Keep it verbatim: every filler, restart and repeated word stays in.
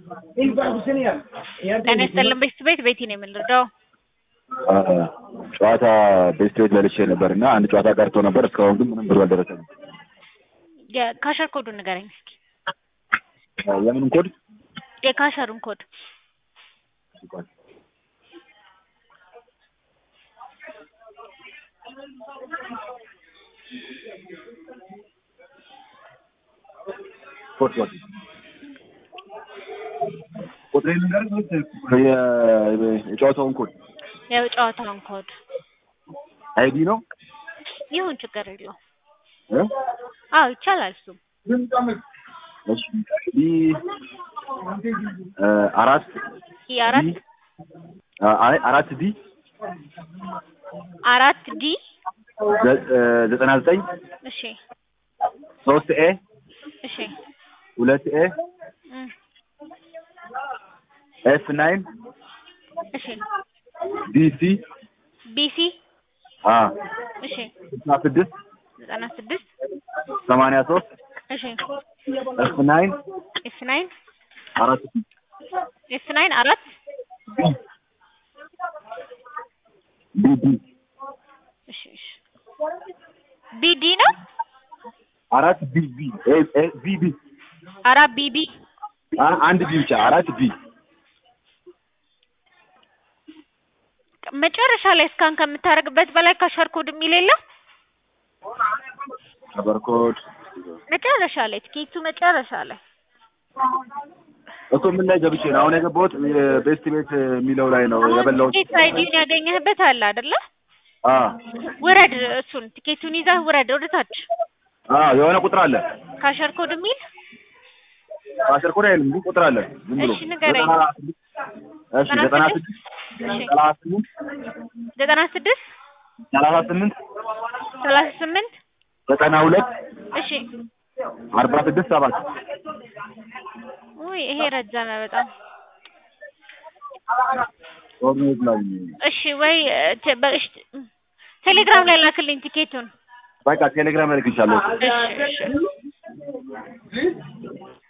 ጤና ይስጥልን ቤት ቤቲ ነው የምንረዳው። ጨዋታ ቤስት ቤት ለልሼ ነበርና አንድ ጨዋታ ቀርቶ ነበር። እስካሁን ግን ምንም ብር አልደረሰኝም። የካሸር ኮዱን ንገረኝ እስኪ። የምንም ኮድ? የካሸሩን ኮድ። ኮድ ኮድ ኮድሬን ንገረኝ ወይስ የጨዋታውን ኮድ? የጨዋታውን ኮድ አይዲ ነው? ይሁን ችግር የለውም። እ አዎ ይቻላል እሱ። እሺ ዲ አራት ዲ አራት አይ አራት ዲ አራት ዲ ዘጠና ዘጠኝ እሺ ሶስት ኤ እሺ ሁለት ኤ ኤፍ ናይን እሺ ቢሲ ቢሲ አ እሺ ዘጠና ስድስት ዘጠና ስድስት ሰማንያ ሶስት እሺ ኤፍ ናይን ኤፍ ናይን አራት ኤፍ ናይን አራት ቢዲ እሺ እሺ ቢዲ ነው አራት ቢቢ ኤ ቢቢ አራት ቢቢ አንድ ቢ ብቻ አራት ቢ መጨረሻ ላይ እስካን ከምታረግበት በላይ ካሸር ኮድ የሚል የለም? ካሸር ኮድ መጨረሻ ላይ ትኬቱ መጨረሻ ላይ እኮ ምን ላይ ገብቼ ነው አሁን የገባሁት? ቤስት ቤት የሚለው ላይ ነው የበላሁት። ትኬት አይዲውን ያገኘህበት አለ አይደለ? አ ውረድ፣ እሱን ትኬቱን ይዘህ ውረድ ወደ ታች። አ የሆነ ቁጥር አለ ካሸር ኮድ የሚል ካሸር ኮድ አይልም ግን ቁጥር አለ ዝም ብሎ። እሺ ንገረኝ። እሺ ዘጠና ስድስት ዘጠና ስድስት ሰላሳ ስምንት ሰላሳ ስምንት ዘጠና ሁለት እሺ አርባ ስድስት ሰባት ውይ ይሄ ረዘመ በጣም። ኦርኔት ላይ እሺ ወይ ቴሌግራም ላይ ላክልኝ ቲኬቱን። በቃ ቴሌግራም ላይ ልክልሻለሁ። እሺ እሺ